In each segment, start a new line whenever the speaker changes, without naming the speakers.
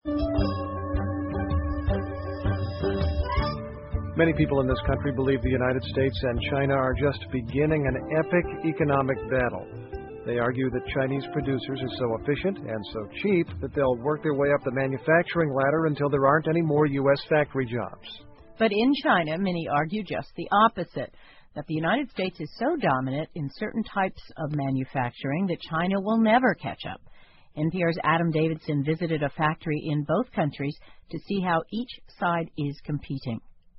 Many people in this country believe the United States and China are just beginning an epic economic battle. They argue that Chinese producers are so efficient and so cheap that they'll work their way up the manufacturing ladder until there aren't any more U.S. factory jobs.
But in China, many argue just the opposite, that the United States is so dominant in certain types of manufacturing that China will never catch up. NPR's Adam Davidson visited a factory in both countries to see how each side is competing.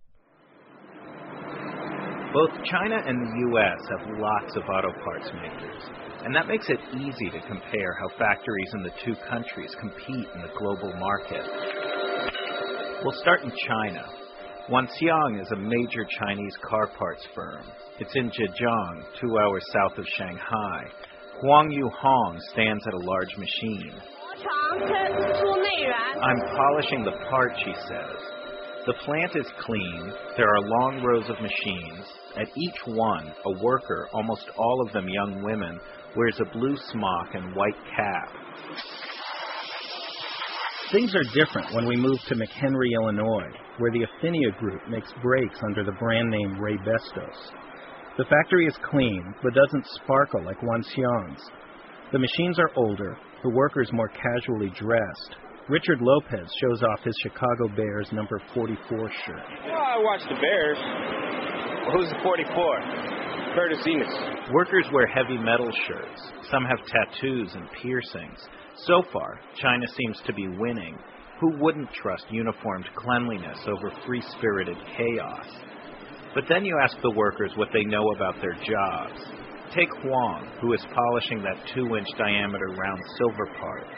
Both China and the U.S. have lots of auto parts makers, and that makes it easy to compare how factories in the two countries compete in the global market. We'll start in China. Wanxiang is a major Chinese car parts firm. It's in Zhejiang, 2 hours south of Shanghai. Huang Yuhong stands at a large machine. I'm polishing the part, she says. The plant is clean. There are long rows of machines. At each one, a worker, almost all of them young women, wears a blue smock and white cap.
Things are different when we move to McHenry, Illinois, where the Affinia Group makes brakes under the brand name Ray Bestos. The factory is clean, but doesn't sparkle like Wanxiang's. The machines are older, the workers more casually dressed. Richard Lopez shows off his Chicago Bears number 44 shirt.
Well, I watch the Bears. Who's the 44? Curtis Enos.
Workers wear heavy metal shirts. Some have tattoos and piercings. So far, China seems to be winning. Who wouldn't trust uniformed cleanliness over free-spirited chaos? But then you ask the workers what they know about their jobs. Take Huang, who is polishing that 2-inch diameter round silver part.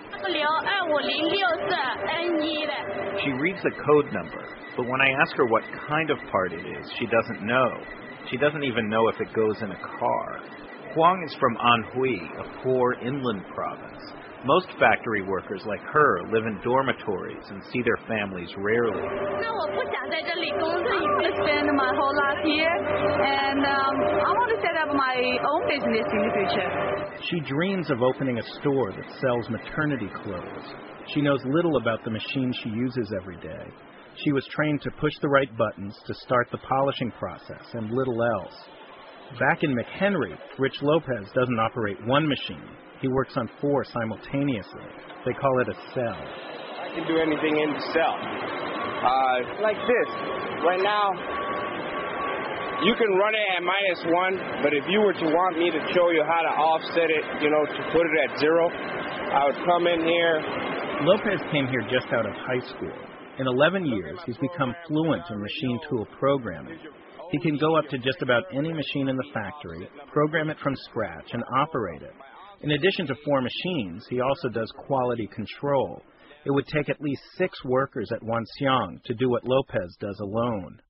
She reads the code number, but when I ask her what kind of part it is, she doesn't know. She doesn't even know if it goes in a car. Huang is from Anhui, a poor inland province. Most factory workers like her live in dormitories and see their families rarely.
I want to spend my whole life here, and I want to set up my own business in the future.
She dreams of opening a store that sells maternity clothes. She knows little about the machine she uses every day. She was trained to push the right buttons to start the polishing process and little else. Back in McHenry, Rich Lopez doesn't operate one machine. He works on 4 simultaneously. They call it a cell.
I can do anything in the cell. Like this. Right now, you can run it at -1, but if you were to want me to show you how to offset it, to put it at 0, I would come in here.
Lopez came here just out of high school. In 11 years, he's become fluent in machine tool programming. He can go up to just about any machine in the factory, program it from scratch, and operate it. In addition to 4 machines, he also does quality control. It would take at least 6 workers at Wanxiang to do what Lopez does alone.